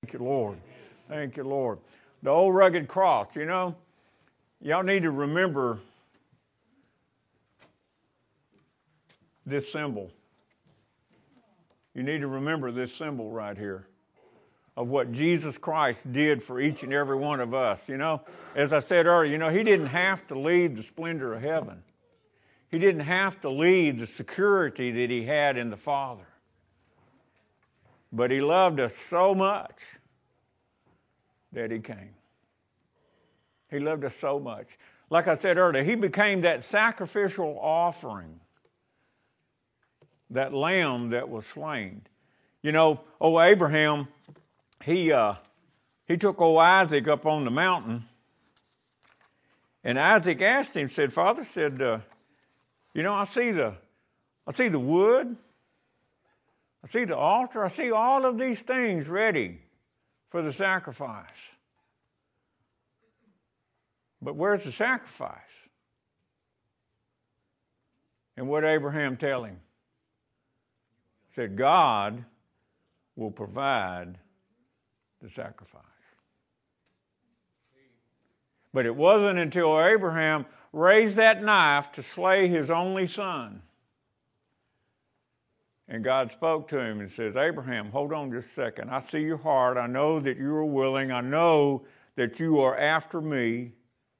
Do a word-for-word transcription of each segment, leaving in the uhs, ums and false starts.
Thank you, Lord. Thank you, Lord. The old rugged cross, you know, y'all need to remember this symbol. You need to remember this symbol right here of what Jesus Christ did for each and every one of us. You know, as I said earlier, you know, he didn't have to leave the splendor of heaven. He didn't have to leave the security that he had in the Father. But he loved us so much that he came. He loved us so much. Like I said earlier, he became that sacrificial offering, that lamb that was slain. You know, old Abraham, he uh, he took old Isaac up on the mountain, and Isaac asked him, said, Father, said, uh, you know, I see the, I see the wood, I see the altar, I see all of these things ready for the sacrifice. But where's the sacrifice? And what did Abraham tell him? He said, God will provide the sacrifice. But it wasn't until Abraham raised that knife to slay his only son. And God spoke to him and says, Abraham, hold on just a second. I see your heart. I know that you are willing. I know that you are after me.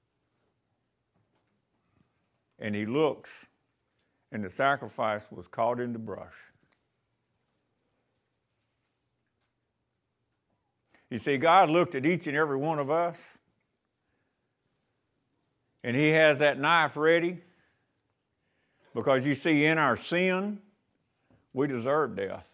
And he looks, and the sacrifice was caught in the brush. You see, God looked at each and every one of us, and he has that knife ready, because you see, in our sin, we deserve death.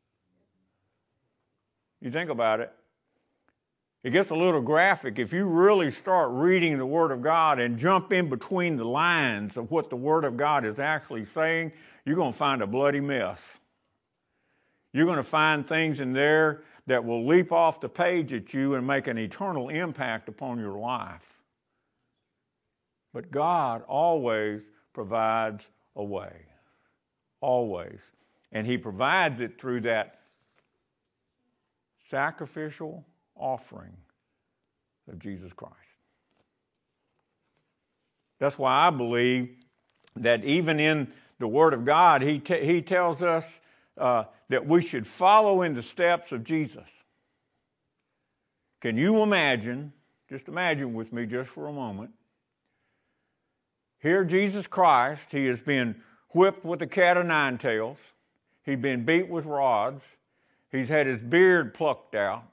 You think about it. It gets a little graphic. If you really start reading the Word of God and jump in between the lines of what the Word of God is actually saying, you're going to find a bloody mess. You're going to find things in there that will leap off the page at you and make an eternal impact upon your life. But God always provides a way. Always. And he provides it through that sacrificial offering of Jesus Christ. That's why I believe that even in the Word of God, he, t- he tells us uh, that we should follow in the steps of Jesus. Can you imagine, just imagine with me just for a moment, here Jesus Christ, he has been whipped with a cat o' nine tails. He's been beat with rods. He's had his beard plucked out.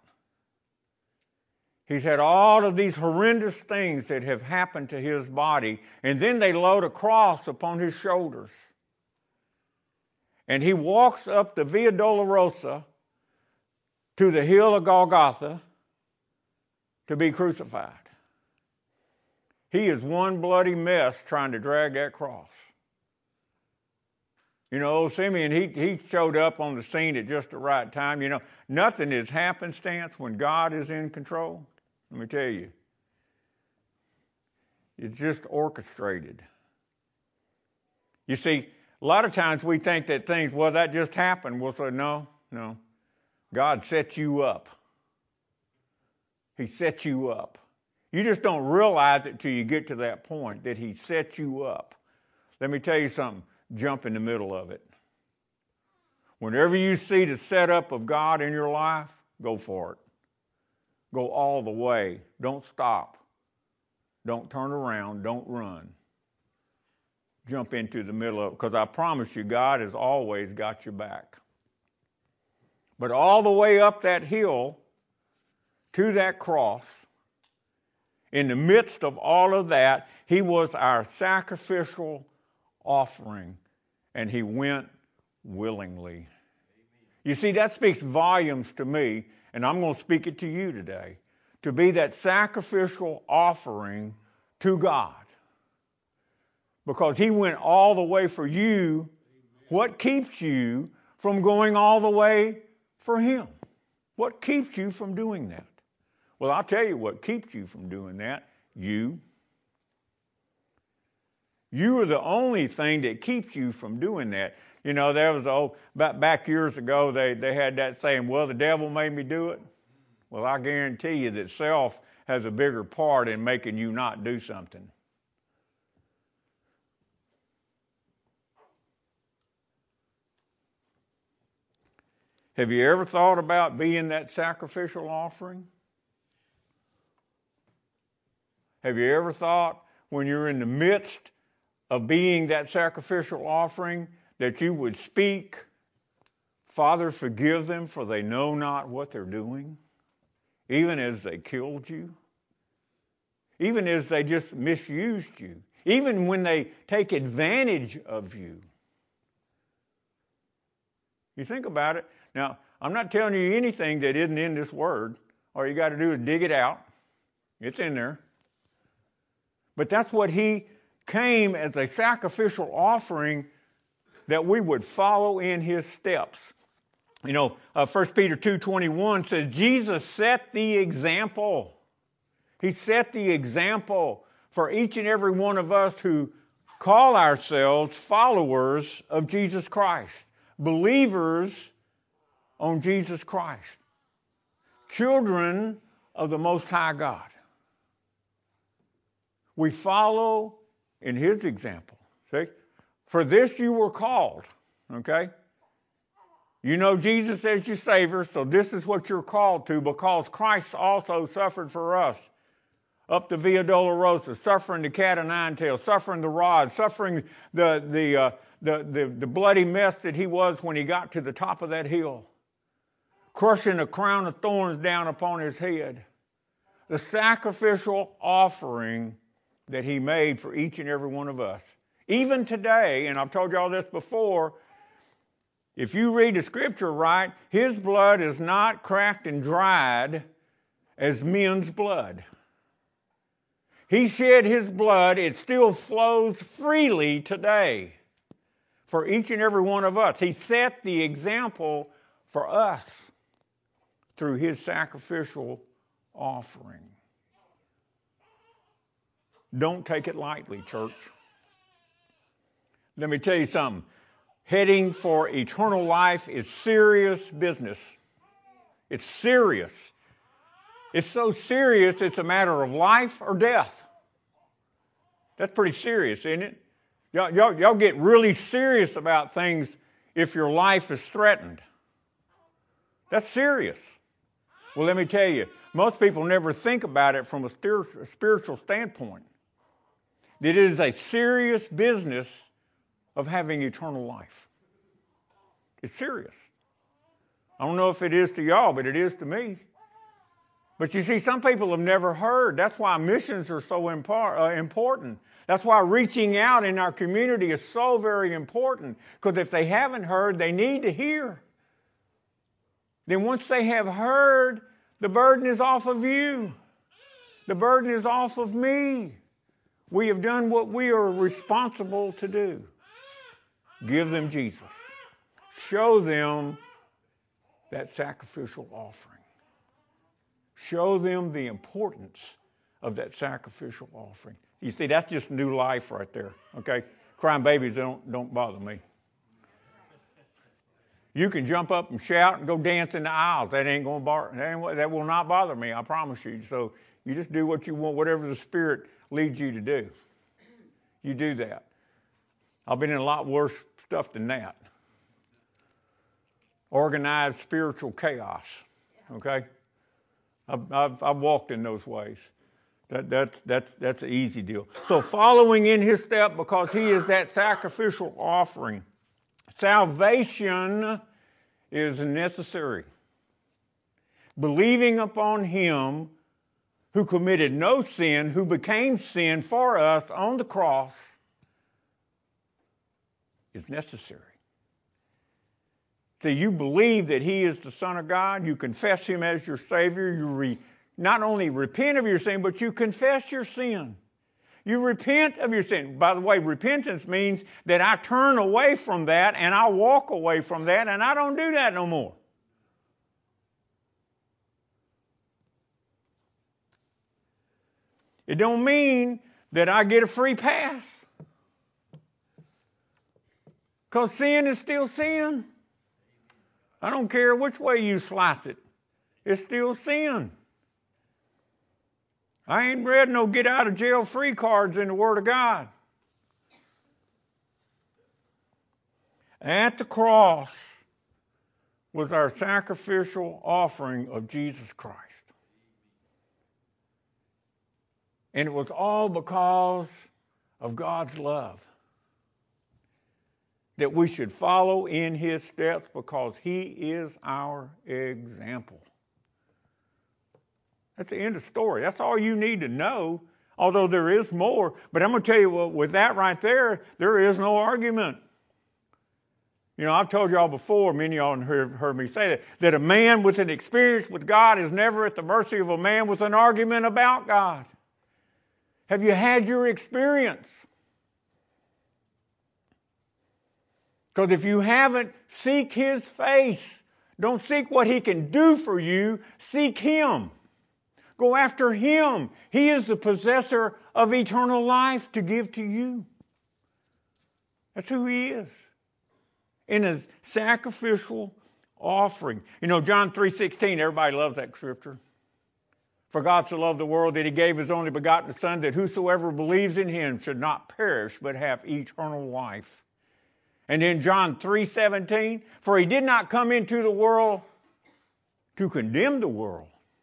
He's had all of these horrendous things that have happened to his body, and then they load a cross upon his shoulders. And he walks up the Via Dolorosa to the hill of Golgotha to be crucified. He is one bloody mess trying to drag that cross. You know, old Simeon, he, he showed up on the scene at just the right time. You know, nothing is happenstance when God is in control. Let me tell you. It's just orchestrated. You see, a lot of times we think that things, well, that just happened. We'll say, no, no. God set you up. He set you up. You just don't realize it till you get to that point that he set you up. Let me tell you something. Jump in the middle of it. Whenever you see the setup of God in your life, go for it. Go all the way. Don't stop. Don't turn around. Don't run. Jump into the middle of it, because I promise you, God has always got your back. But all the way up that hill to that cross, in the midst of all of that, he was our sacrificial offering, and he went willingly. You see, that speaks volumes to me, and I'm going to speak it to you today, to be that sacrificial offering to God. Because he went all the way for you. What keeps you from going all the way for him? What keeps you from doing that? Well, I'll tell you what keeps you from doing that. You. You are the only thing that keeps you from doing that. You know, there was, oh, back, back years ago, they, they had that saying, well, the devil made me do it. Well, I guarantee you that self has a bigger part in making you not do something. Have you ever thought about being that sacrificial offering? Have you ever thought when you're in the midst of being that sacrificial offering that you would speak, Father, forgive them for they know not what they're doing, even as they killed you, even as they just misused you, even when they take advantage of you? You think about it. Now, I'm not telling you anything that isn't in this word. All you got to do is dig it out. It's in there. But that's what he came as a sacrificial offering, that we would follow in his steps. You know, uh, First Peter two twenty-one says, Jesus set the example. He set the example for each and every one of us who call ourselves followers of Jesus Christ, believers on Jesus Christ, children of the Most High God. We follow in his example. See? For this you were called, okay? You know Jesus as your Savior, so this is what you're called to, because Christ also suffered for us. Up the Via Dolorosa, suffering the cat o' nine tails, suffering the rod, suffering the, the, uh, the, the, the bloody mess that he was when he got to the top of that hill, crushing a crown of thorns down upon his head. The sacrificial offering that he made for each and every one of us. Even today, and I've told you all this before, if you read the scripture right, his blood is not cracked and dried as men's blood. He shed his blood, it still flows freely today for each and every one of us. He set the example for us through his sacrificial offering. Don't take it lightly, church. Let me tell you something. Heading for eternal life is serious business. It's serious. It's so serious, it's a matter of life or death. That's pretty serious, isn't it? Y'all, y'all, y'all get really serious about things if your life is threatened. That's serious. Well, let me tell you, most people never think about it from a spiritual standpoint. It is a serious business of having eternal life. It's serious. I don't know if it is to y'all, but it is to me. But you see, some people have never heard. That's why missions are so impar- uh, important. That's why reaching out in our community is so very important. Because if they haven't heard, they need to hear. Then once they have heard, the burden is off of you. The burden is off of me. We have done what we are responsible to do. Give them Jesus. Show them that sacrificial offering. Show them the importance of that sacrificial offering. You see, that's just new life right there, okay? Crying babies don't, don't bother me. You can jump up and shout and go dance in the aisles. That ain't going to bother. That, ain't, that will not bother me, I promise you. So you just do what you want, whatever the Spirit leads you to do. You do that. I've been in a lot worse stuff than that. Organized spiritual chaos, okay? I've, I've, I've walked in those ways. That, that's, that's, that's an easy deal. So following in his step, because he is that sacrificial offering. Salvation is necessary. Believing upon him who committed no sin, who became sin for us on the cross, is necessary. So you believe that he is the Son of God, you confess him as your Savior, you re, not only repent of your sin, but you confess your sin. You repent of your sin. By the way, repentance means that I turn away from that and I walk away from that and I don't do that no more. It don't mean that I get a free pass. Because sin is still sin. I don't care which way you slice it. It's still sin. I ain't read no get out of jail free cards in the Word of God. At the cross was our sacrificial offering of Jesus Christ. And it was all because of God's love. That we should follow in His steps because He is our example. That's the end of the story. That's all you need to know, although there is more. But I'm going to tell you, well, with that right there, there is no argument. You know, I've told y'all before, many of y'all have heard, heard me say that, that a man with an experience with God is never at the mercy of a man with an argument about God. Have you had your experience? Because if you haven't, seek His face. Don't seek what He can do for you. Seek Him. Go after Him. He is the possessor of eternal life to give to you. That's who He is. In His sacrificial offering. You know, John three sixteen, everybody loves that scripture. For God so loved the world that He gave His only begotten Son, that whosoever believes in Him should not perish, but have eternal life. And in John three seventeen, for He did not come into the world to condemn the world,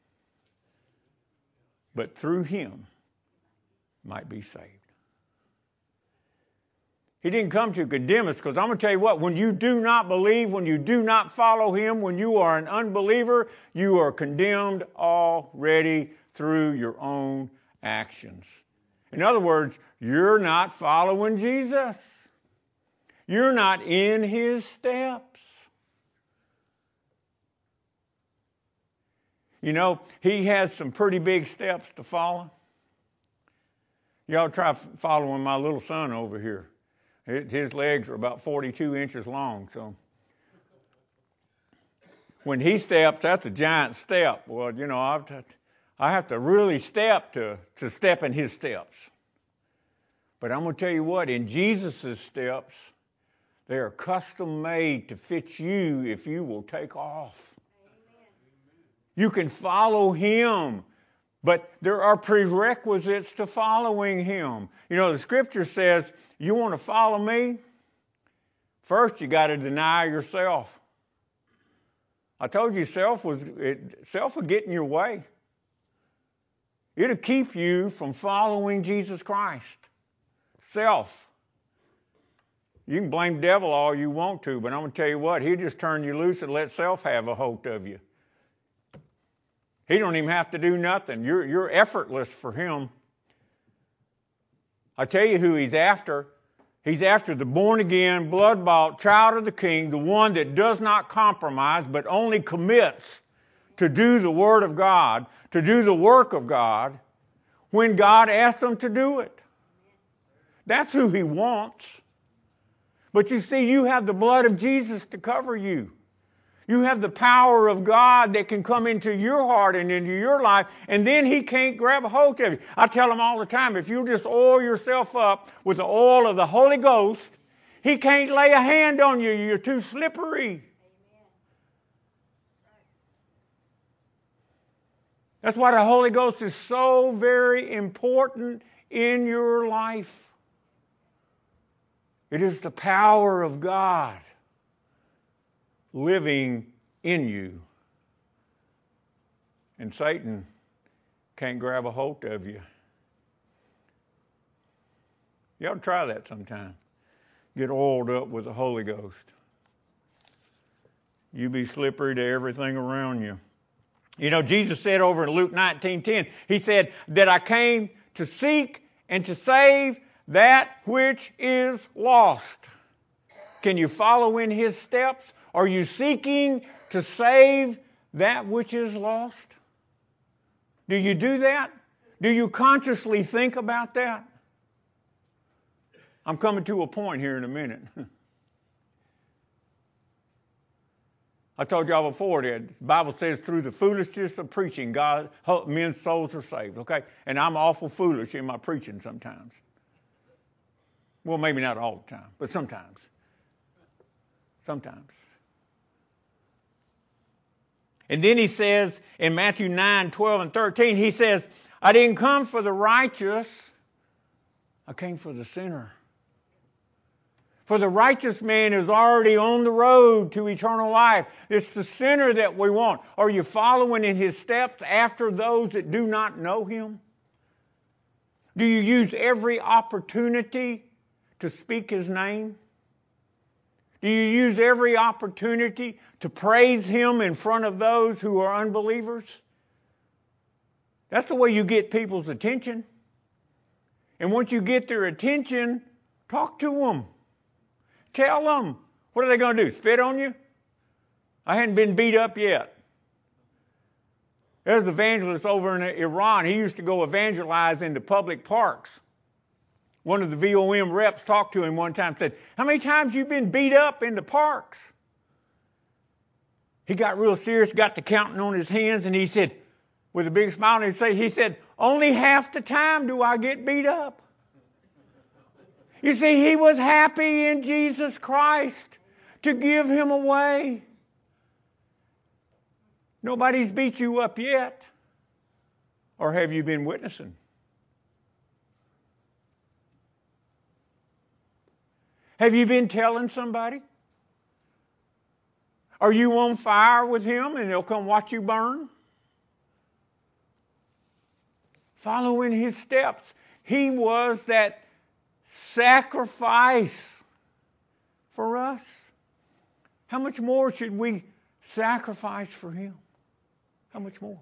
but through Him might be saved. He didn't come to condemn us, because I'm going to tell you what, when you do not believe, when you do not follow Him, when you are an unbeliever, you are condemned already through your own actions. In other words, you're not following Jesus. You're not in His steps. You know, He has some pretty big steps to follow. Y'all try following my little son over here. His legs are about forty-two inches long, so when he steps, that's a giant step. Well, you know, I've to, I have to really step to, to step in His steps. But I'm going to tell you what, in Jesus' steps, they are custom made to fit you if you will take off. Amen. You can follow Him, but there are prerequisites to following Him. You know, the Scripture says, you want to follow me? First, you got to deny yourself. I told you self was it, self will get in your way. It'll keep you from following Jesus Christ. Self. You can blame the devil all you want to, but I'm going to tell you what, he'll just turn you loose and let self have a hold of you. He don't even have to do nothing. You're, you're effortless for him. I tell you who he's after. He's after the born-again, blood-bought child of the King, the one that does not compromise, but only commits to do the Word of God, to do the work of God, when God asks them to do it. That's who he wants. But you see, you have the blood of Jesus to cover you. You have the power of God that can come into your heart and into your life, and then he can't grab a hold of you. I tell them all the time, if you just oil yourself up with the oil of the Holy Ghost, he can't lay a hand on you. You're too slippery. Amen. That's why the Holy Ghost is so very important in your life. It is the power of God living in you. And Satan can't grab a hold of you. You ought to try that sometime. Get oiled up with the Holy Ghost. You be slippery to everything around you. You know, Jesus said over in Luke nineteen ten, he said that I came to seek and to save that which is lost. Can you follow in his steps? Are you seeking to save that which is lost? Do you do that? Do you consciously think about that? I'm coming to a point here in a minute. I told y'all before that the Bible says through the foolishness of preaching, God, men's souls are saved. Okay? And I'm awful foolish in my preaching sometimes. Well, maybe not all the time, but sometimes. Sometimes. And then he says in Matthew nine, twelve, and thirteen, he says, I didn't come for the righteous, I came for the sinner. For the righteous man is already on the road to eternal life. It's the sinner that we want. Are you following in his steps after those that do not know him? Do you use every opportunity to speak his name? Do you use every opportunity to praise him in front of those who are unbelievers? That's the way you get people's attention. And once you get their attention, talk to them. Tell them. What are they going to do? Spit on you? I hadn't been beat up yet. There's an evangelist over in Iran. He used to go evangelize into public parks. One of the V O M reps talked to him one time and said, how many times you been beat up in the parks? He got real serious, got to counting on his hands, and he said, with a big smile on his face, he said, only half the time do I get beat up. You see, he was happy in Jesus Christ to give him away. Nobody's beat you up yet. Or have you been witnessing? Have you been telling somebody? Are you on fire with him and they'll come watch you burn? Follow in his steps. He was that sacrifice for us. How much more should we sacrifice for him? How much more?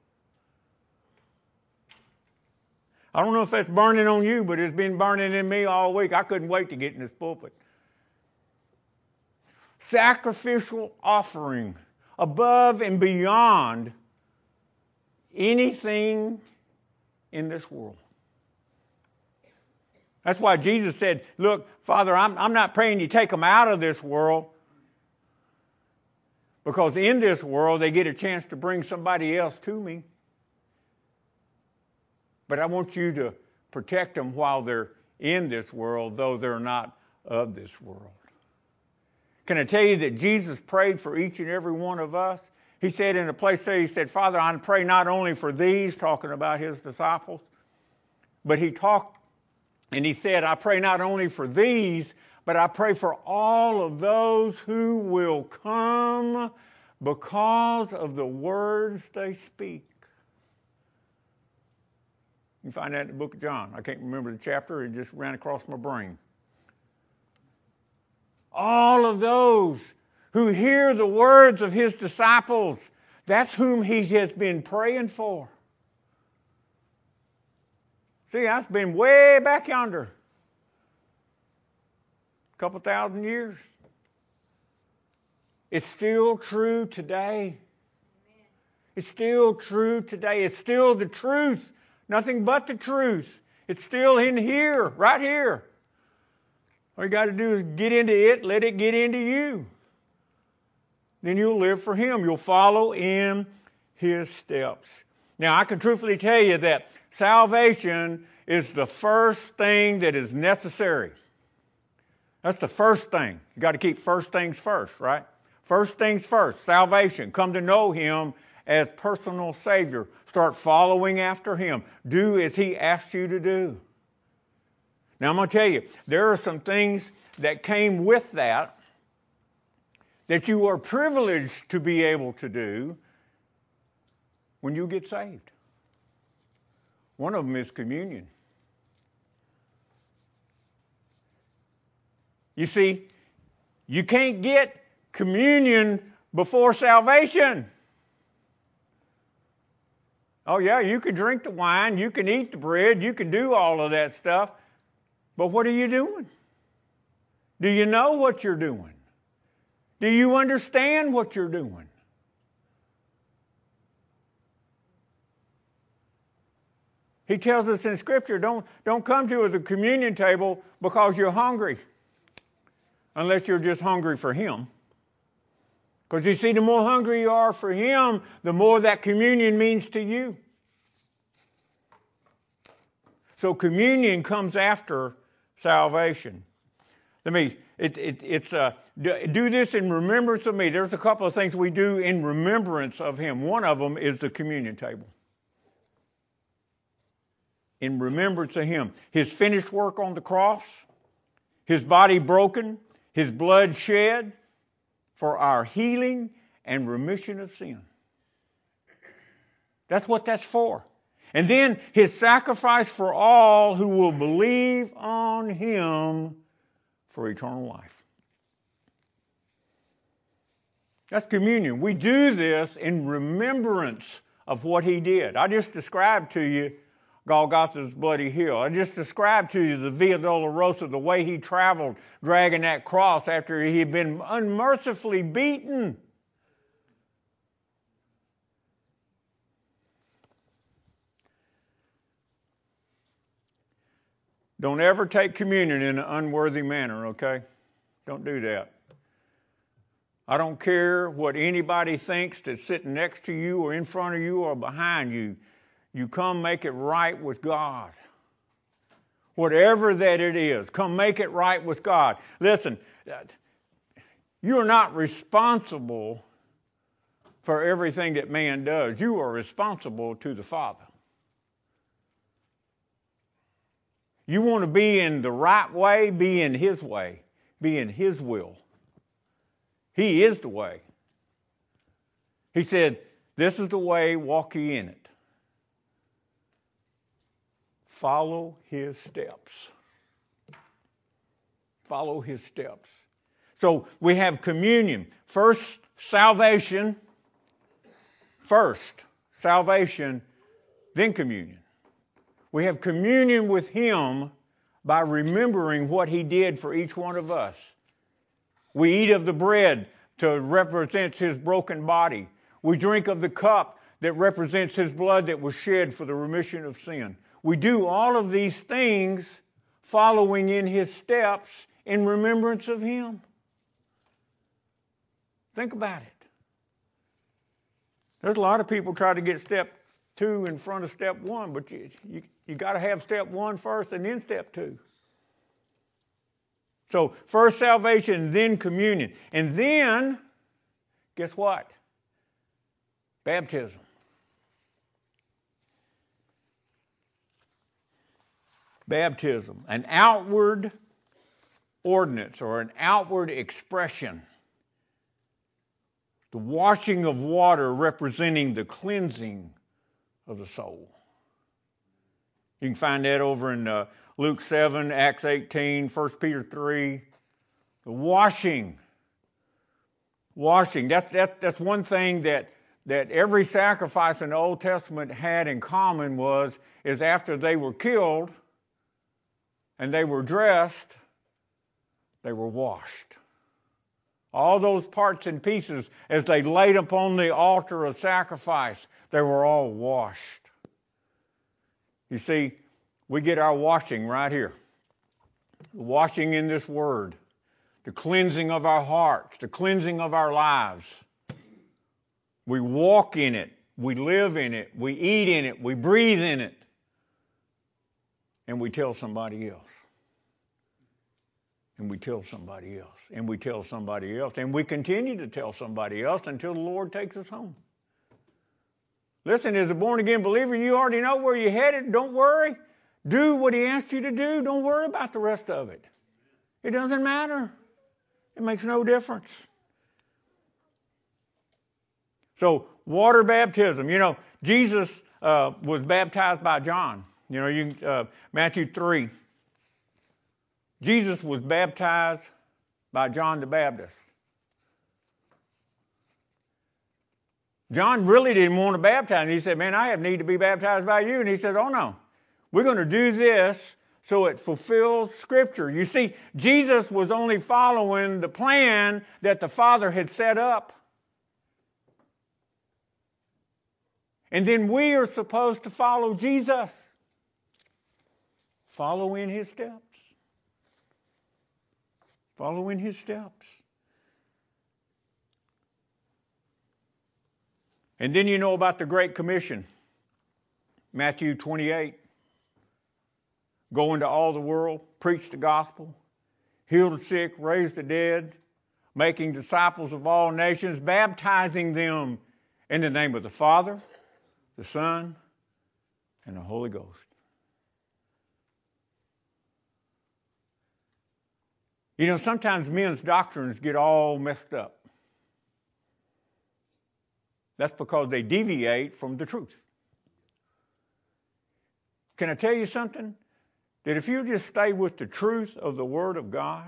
I don't know if that's burning on you, but it's been burning in me all week. I couldn't wait to get in this pulpit. Sacrificial offering above and beyond anything in this world. That's why Jesus said, look, Father, I'm, I'm not praying you take them out of this world, because in this world they get a chance to bring somebody else to me. But I want you to protect them while they're in this world, though they're not of this world. Can I tell you that Jesus prayed for each and every one of us? He said in a place there, he said, Father, I pray not only for these, talking about his disciples, but he talked and he said, I pray not only for these, but I pray for all of those who will come because of the words they speak. You can find that in the book of John. I can't remember the chapter. It just ran across my brain. All of those who hear the words of his disciples, that's whom he has been praying for. See, that's been way back yonder. A couple thousand years. It's still true today. It's still true today. It's still the truth. Nothing but the truth. It's still in here, right here. All you got to do is get into it, let it get into you. Then you'll live for him. You'll follow in his steps. Now, I can truthfully tell you that salvation is the first thing that is necessary. That's the first thing. You got to keep first things first, right? First things first, salvation. Come to know him as personal Savior. Start following after him. Do as he asks you to do. Now, I'm going to tell you, there are some things that came with that that you are privileged to be able to do when you get saved. One of them is communion. You see, you can't get communion before salvation. Oh yeah, you can drink the wine, you can eat the bread, you can do all of that stuff, but what are you doing? Do you know what you're doing? Do you understand what you're doing? He tells us in Scripture, don't, don't come to the communion table because you're hungry, unless you're just hungry for him. Because you see, the more hungry you are for him, the more that communion means to you. So communion comes after salvation. Let me It, it, it's uh, do this in remembrance of me. There's a couple of things we do in remembrance of him. One of them is the communion table. In remembrance of him. His finished work on the cross, his body broken, his blood shed for our healing and remission of sin. That's what that's for. And then his sacrifice for all who will believe on him for eternal life. That's communion. We do this in remembrance of what he did. I just described to you Golgotha's bloody hill. I just described to you the Via Dolorosa, the way he traveled dragging that cross after he had been unmercifully beaten. Don't ever take communion in an unworthy manner, okay? Don't do that. I don't care what anybody thinks that's sitting next to you or in front of you or behind you. You come make it right with God. Whatever that it is, come make it right with God. Listen, you're not responsible for everything that man does. You are responsible to the Father. You want to be in the right way, be in his way, be in his will. He is the way. He said, this is the way, walk ye in it. Follow his steps. Follow his steps. So we have communion. First, salvation. First, salvation, then communion. We have communion with him by remembering what he did for each one of us. We eat of the bread to represent his broken body. We drink of the cup that represents his blood that was shed for the remission of sin. We do all of these things following in his steps in remembrance of him. Think about it. There's a lot of people try to get step two in front of step one, but you, you, you got to have step one first and then step two. So first salvation, then communion. And then, guess what? Baptism. Baptism, an outward ordinance or an outward expression. The washing of water representing the cleansing of the soul. You can find that over in uh, Luke seven, Acts eighteen, First Peter three. The washing. Washing. That's, that's, that's one thing that, that every sacrifice in the Old Testament had in common was, is after they were killed, and they were dressed, they were washed. All those parts and pieces, as they laid upon the altar of sacrifice, they were all washed. You see, we get our washing right here. The washing in this word. The cleansing of our hearts. The cleansing of our lives. We walk in it. We live in it. We eat in it. We breathe in it. And we tell somebody else. And we tell somebody else. And we tell somebody else. And we continue to tell somebody else until the Lord takes us home. Listen, as a born-again believer, you already know where you're headed. Don't worry. Do what he asked you to do. Don't worry about the rest of it. It doesn't matter. It makes no difference. So, water baptism. You know, Jesus uh, was baptized by John. You know, you uh, Matthew three. Jesus was baptized by John the Baptist. John really didn't want to baptize him. He said, man, I have need to be baptized by you. And he said, oh no, we're going to do this so it fulfills Scripture. You see, Jesus was only following the plan that the Father had set up. And then we are supposed to follow Jesus. Follow in his steps. Follow in his steps. And then you know about the Great Commission. Matthew twenty-eight. Go into all the world, preach the gospel, healed the sick, raised the dead, making disciples of all nations, baptizing them in the name of the Father, the Son, and the Holy Ghost. You know, sometimes men's doctrines get all messed up. That's because they deviate from the truth. Can I tell you something? That if you just stay with the truth of the Word of God,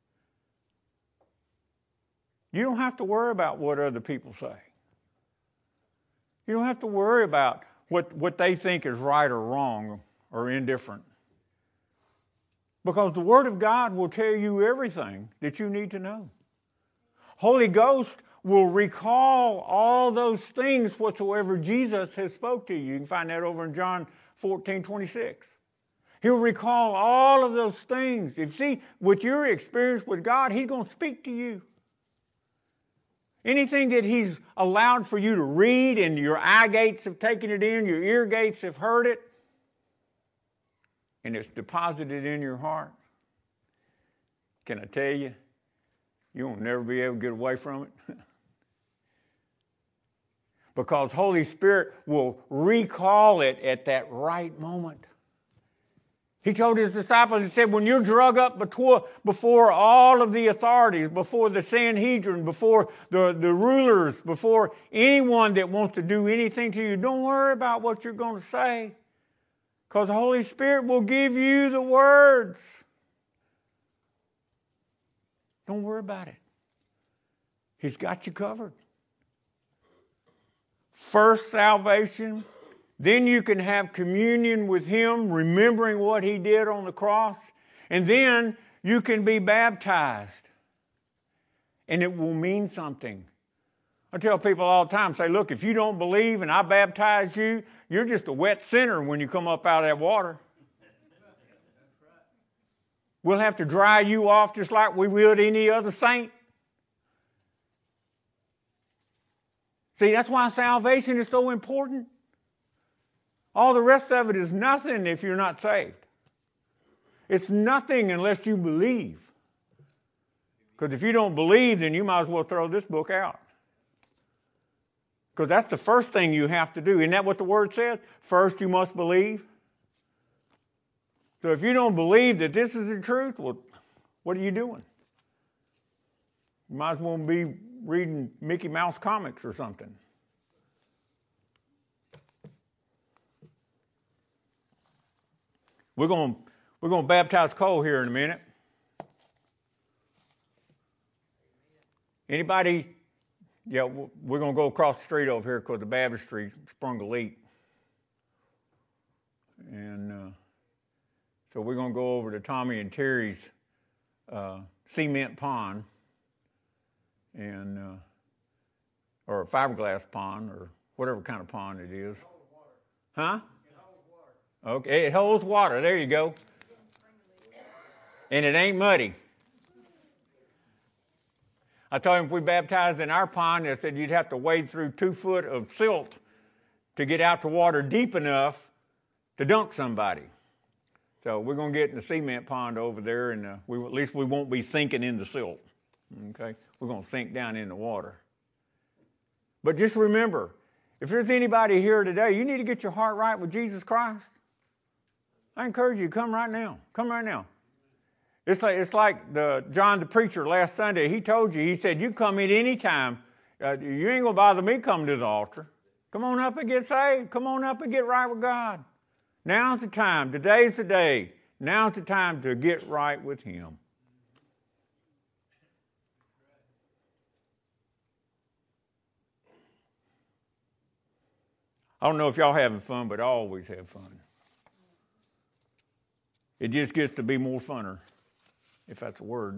you don't have to worry about what other people say. You don't have to worry about what, what they think is right or wrong or indifferent. Because the Word of God will tell you everything that you need to know. Holy Ghost will recall all those things whatsoever Jesus has spoke to you. You can find that over in John fourteen twenty-six. He'll recall all of those things. If see, with your experience with God, He's going to speak to you. Anything that He's allowed for you to read and your eye gates have taken it in, your ear gates have heard it, and it's deposited in your heart, can I tell you, you won't never be able to get away from it. Because Holy Spirit will recall it at that right moment. He told His disciples, He said, when you're drug up before, before all of the authorities, before the Sanhedrin, before the, the rulers, before anyone that wants to do anything to you, don't worry about what you're going to say. Because the Holy Spirit will give you the words. Don't worry about it. He's got you covered. First salvation, then you can have communion with Him, remembering what He did on the cross, and then you can be baptized. And it will mean something. I tell people all the time, say, look, if you don't believe and I baptize you, you're just a wet sinner when you come up out of that water. We'll have to dry you off just like we would any other saint. See, that's why salvation is so important. All the rest of it is nothing if you're not saved. It's nothing unless you believe. Because if you don't believe, then you might as well throw this book out. Because that's the first thing you have to do. Isn't that what the Word says? First you must believe. So if you don't believe that this is the truth, well, what are you doing? You might as well be reading Mickey Mouse comics or something. We're going we're going to baptize Cole here in a minute. Anybody? Yeah, we're going to go across the street over here because the baptistry sprung a leak. And uh, so we're going to go over to Tommy and Terry's uh, cement pond, and uh, or a fiberglass pond, or whatever kind of pond it is. It holds water. Huh? It holds water. Okay, it holds water. There you go. And it ain't muddy. I told him if we baptized in our pond, I said you'd have to wade through two foot of silt to get out the water deep enough to dunk somebody. So we're going to get in the cement pond over there, and uh, we, at least we won't be sinking in the silt. Okay? We're going to sink down in the water. But just remember, if there's anybody here today, you need to get your heart right with Jesus Christ. I encourage you to come right now. Come right now. It's like, it's like the John the preacher last Sunday. He told you, he said, you come in any time. Uh, you ain't going to bother me coming to the altar. Come on up and get saved. Come on up and get right with God. Now's the time. Today's the day. Now's the time to get right with Him. I don't know if y'all having fun, but I always have fun. It just gets to be more funner, if that's a word.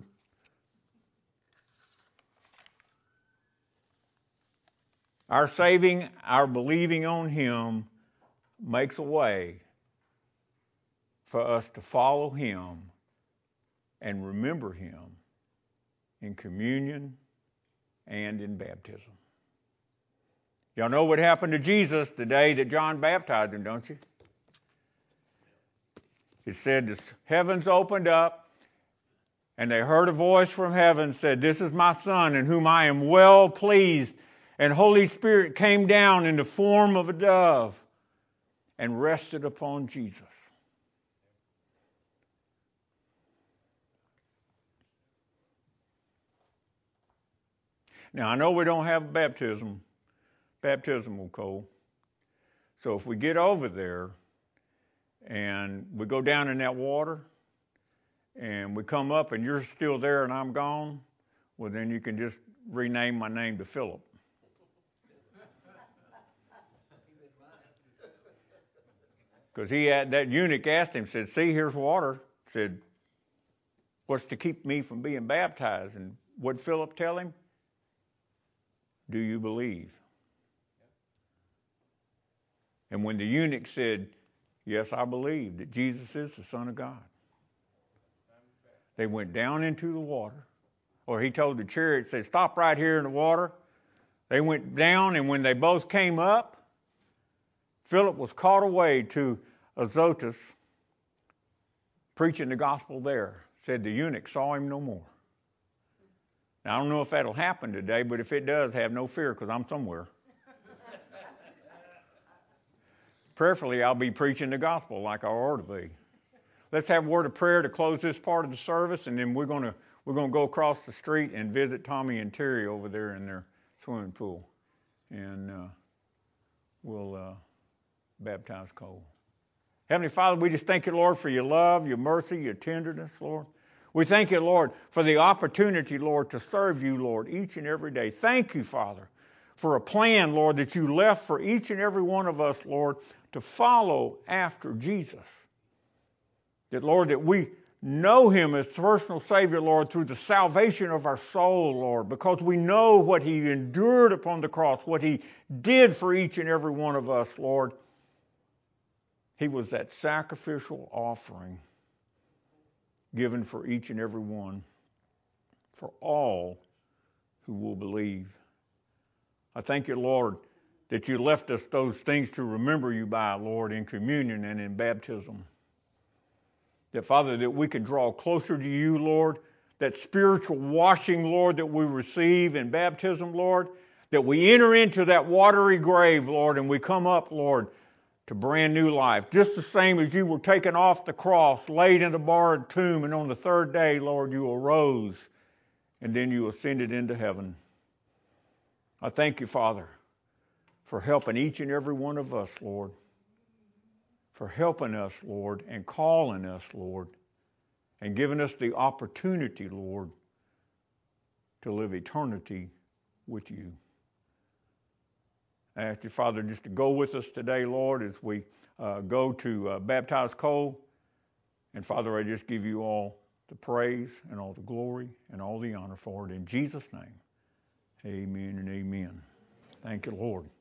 Our saving, our believing on Him makes a way for us to follow Him and remember Him in communion and in baptism. Y'all know what happened to Jesus the day that John baptized Him, don't you? It said the heavens opened up And they heard a voice from heaven said, "This is my Son in whom I am well pleased." And Holy Spirit came down in the form of a dove and rested upon Jesus. Now, I know we don't have baptism, baptismal cold. So if we get over there and we go down in that water and we come up and you're still there and I'm gone, well, then you can just rename my name to Philip. Because he had, that eunuch asked him, said, "See, here's water." Said, "What's to keep me from being baptized?" And what did Philip tell him? "Do you believe?" And when the eunuch said, "Yes, I believe that Jesus is the Son of God," they went down into the water. Or he told the chariot, said, "Stop right here in the water." They went down, and when they both came up, Philip was caught away to Azotus, preaching the gospel there. Said the eunuch saw him no more. Now, I don't know if that'll happen today, but if it does, have no fear, because I'm somewhere. Prayerfully, I'll be preaching the gospel like I ought to be. Let's have a word of prayer to close this part of the service, and then we're going to we're going to go across the street and visit Tommy and Terry over there in their swimming pool, and uh, we'll uh, baptize Cole. Heavenly Father, we just thank you, Lord, for your love, your mercy, your tenderness, Lord. We thank you, Lord, for the opportunity, Lord, to serve you, Lord, each and every day. Thank you, Father, for a plan, Lord, that you left for each and every one of us, Lord, to follow after Jesus. That, Lord, that we know him as personal Savior, Lord, through the salvation of our soul, Lord, because we know what he endured upon the cross, what he did for each and every one of us, Lord. He was that sacrificial offering given for each and every one, for all who will believe. I thank you, Lord, that you left us those things to remember you by, Lord, in communion and in baptism. That, Father, that we can draw closer to you, Lord, that spiritual washing, Lord, that we receive in baptism, Lord, that we enter into that watery grave, Lord, and we come up, Lord, to brand new life. Just the same as you were taken off the cross, laid in a borrowed tomb, and on the third day, Lord, you arose, and then you ascended into heaven. I thank you, Father, for helping each and every one of us, Lord, for helping us, Lord, and calling us, Lord, and giving us the opportunity, Lord, to live eternity with you. I ask you, Father, just to go with us today, Lord, as we uh, go to uh, baptize Cole. And Father, I just give you all the praise and all the glory and all the honor for it. In Jesus' name, amen and amen. Thank you, Lord.